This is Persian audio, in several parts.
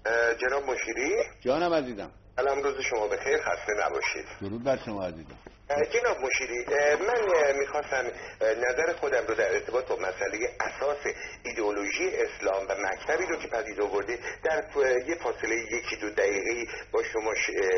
جناب مشیری. جانم عزیزم. سلام، روز شما بخیر، خسته نباشید. درود بر شما عزیزم. جناب مشیری، من میخواستم نظر خودم رو در ارتباط با مسئله اساس ایدئولوژی اسلام و مکتبی رو که پدید آورده در یه فاصله 1-2 دقیقه با شما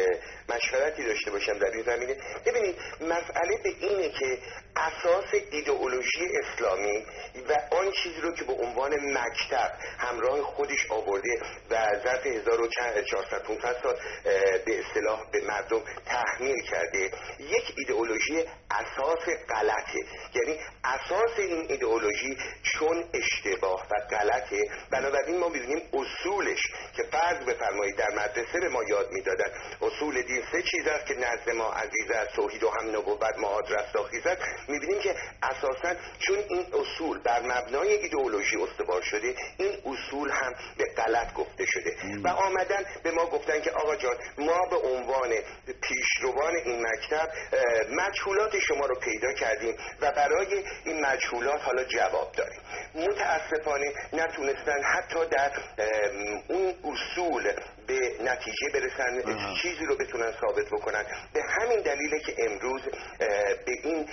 مشورتی داشته باشم در این زمینه. ببینید، مسئله به اینه که اساس ایدئولوژی اسلامی و آن چیزی رو که به عنوان مکتب همراه خودش آورده و ظرف 1400-500 سال به اصطلاح به مردم تحمیل کرده، یک ایدئولوژی اساس غلطه. یعنی اساس این ایدئولوژی چون اشتباه و غلطه، بنابراین ما می‌بینیم اصولش که فرض بفرمایید در مدرسه به ما یاد میدادن اصول دین 3 چیز است که نزد ما عزیز است، توحید و هم نبوت، معاد رستاخیز است. می‌بینیم که اساساً چون این اصول بر مبنای ایدئولوژی استوار شده، این اصول هم به غلط گفته شده و آمدن به ما گفتن که آقا جان، ما به عنوان پیشروان این مکتب مجهولات شما رو پیدا کردیم و برای این مجهولات حالا جواب داریم. متاسفانه نتونستن حتی در اون اصول به نتیجه برسن، چیزی رو بتونن ثابت بکنن. به همین دلیله که امروز به این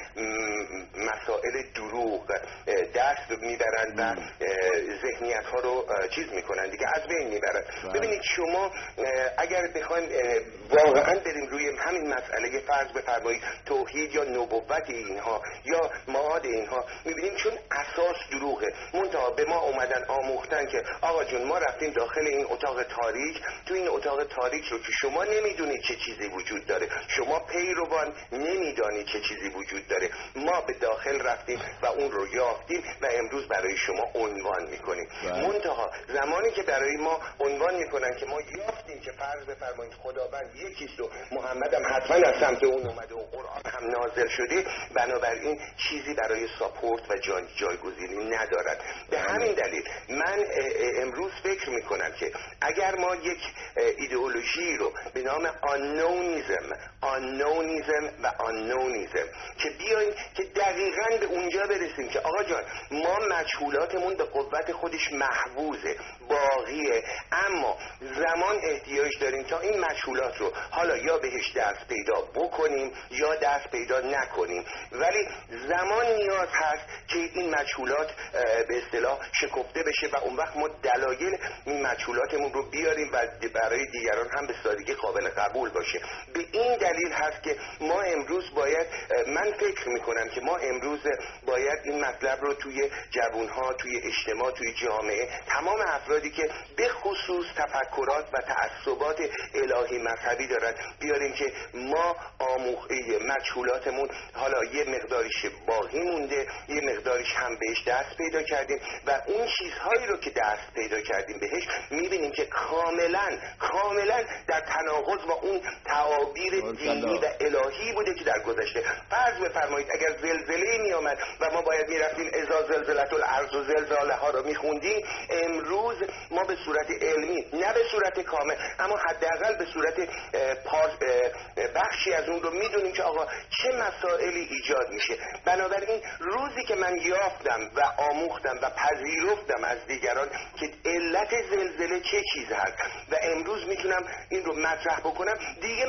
مسائل دروغ دست میبرن و ذهنیت ها رو چیز میکنن دیگه، از بین میبرن. ببینید شما اگر بخواید واقعا بریم روی همین مسئله فرض بفرمایید توحید یا نبوت اینها یا معاد اینها، میبینیم چون اساس دروغه. منتها به ما اومدن آموختن که آقا جون، ما رفتیم داخل این اتاق تاریک، تو این اتاق تاریک رو که شما نمیدونید چه چیزی وجود داره، شما پیروان نمیدانید چه چیزی وجود داره، ما به داخل رفتیم و اون رو یافتیم و امروز برای شما عنوان میکنیم. منتها زمانی که برای ما عنوان میکنن که ما یافتیم که فرض بفرمایید خداوند یکیست و محمد هم حتما از سمت اون اومده و قرآن هم نازل شده، بنابراین چیزی برای ساپورت و جایگزینی ندارد. به همین دلیل من امروز فکر میکنم که اگر ما یک ایدئولوژی رو به نام آنونیزم و آنونیزم که بیایم که دقیقاً به اونجا برسیم که آقا جان، ما مجهولاتمون به قوت خودش محفوظه، باقیه، اما زمان احتیاج داریم تا این مجهولات رو حالا یا بهش دست پیدا بکنیم یا دست پیدا نکنیم، ولی زمان نیاز هست که این مجهولات به اصطلاح شکفته بشه و اون وقت ما دلایل این مجهولاتمون رو بیاریم و برای دیگران هم به سادگی قابل قبول باشه. به این دلیل هست که ما امروز باید، من فکر میکنم که ما امروز باید این مطلب رو توی جوانها، توی اجتماع، توی جامعه، تمام افرادی که به خصوص تفکرات و تعصبات الهی مذهبی دارن بیاریم که ما مجهولاتمون حالا یه مقداریش باقی مونده، یه مقداریش هم بهش دست پیدا کردیم و اون چیزهایی رو که دست پیدا کردیم بهش میبینیم که کاملا در تناقض با اون تعابیر دینی و الهی بوده که در گذشته. فرض بفرمایید اگر زلزله می آمد و ما باید میرفتیم اذا زلزلت الارض و زلزالها رو میخوندیم، امروز ما به صورت علمی، نه به صورت کامل اما حداقل به صورت بخشی از اون رو میدونیم که آقا چه مسائلی ایجاد میشه. بنابراین روزی که من یافتم و آموختم و پذیرفتم از دیگران که علت زلزله چه چیز هست و امروز میتونم این رو مطرح بکنم، دیگه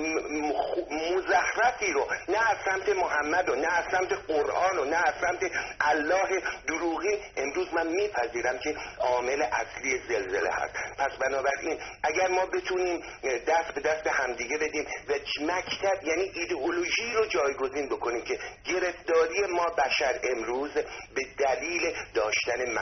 مزخرفی رو نه از سمت محمد و نه از سمت قرآن و نه از سمت الله دروغی امروز من میپذیرم که عامل اصلی زلزله هست. پس بنابراین اگر ما بتونیم دست به دست همدیگه بدیم و مکتب یعنی ایدئولوژی رو جایگزین بکنیم که گرفتاری ما بشر امروز به دلیل داشتن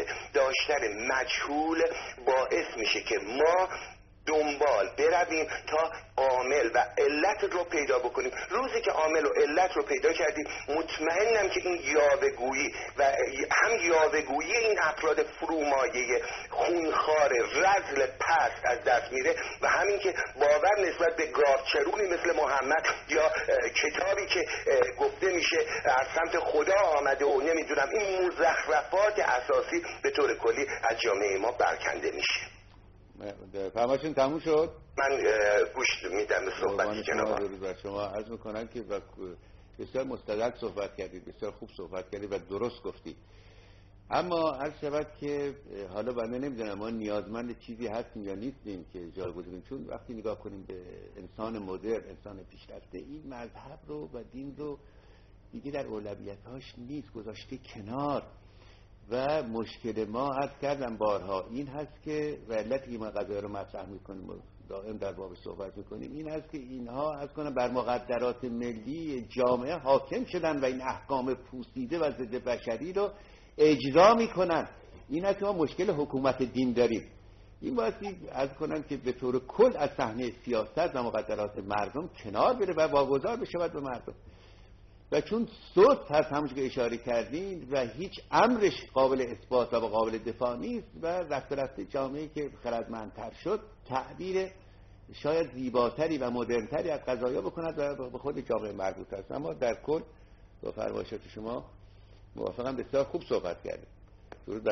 مجهول باعث میشه که ما دنبال برویم تا عامل و علت رو پیدا بکنیم. روزی که عامل و علت رو پیدا کردیم، مطمئنم که این یاوه‌گویی و هم یاوه‌گویی این افراد فرومایه خونخوار رذل پست از دست میره و همین که باور نسبت به گاوچرونی مثل محمد یا کتابی که گفته میشه از سمت خدا آمده و نمیدونم، این مزخرفات اساسی به طور کلی از جامعه ما برکنده میشه. فرمایشون تموم شد؟ من گوش میدم به صحبتی جناب. شما عرض میکنم که بسیار مستدل صحبت کردید، بسیار خوب صحبت کردید و درست گفتید. اما عرض شود که حالا بنده نمیدونم ما نیازمند چیزی هستیم یا نیستیم که جایگزین، چون وقتی نگاه کنیم به انسان مدرن، انسان پیشرفته، این مذهب رو و دین رو دیگه در اولویت‌هاش نیست، گذاشته کنار. و مشکل ما عرض کردم بارها این هست که و علتی که ما قضایا رو مطرح میکنیم و دائم در باب صحبت میکنیم این هست که اینها از کنم بر مقدرات ملی جامعه حاکم شدن و این احکام پوسیده و ضد بشری رو اجرا میکنن. این هست که ما مشکل حکومت دین داریم. این بایستی از کنم که به طور کل از صحنه سیاست و مقدرات مردم کنار بره و واگذار بشه به مردم. و چون صوت هست همونش که اشاره کردین و هیچ امرش قابل اثبات و قابل دفاع نیست و رفته رفته جامعه‌ای که خردمندتر شد تعبیر شاید زیباتری و مدرنتری از قضایا بکند و به خود جامعه مربوط است. اما در کل با فرمایشات شما موافقم، بسیار خوب صحبت کردیم.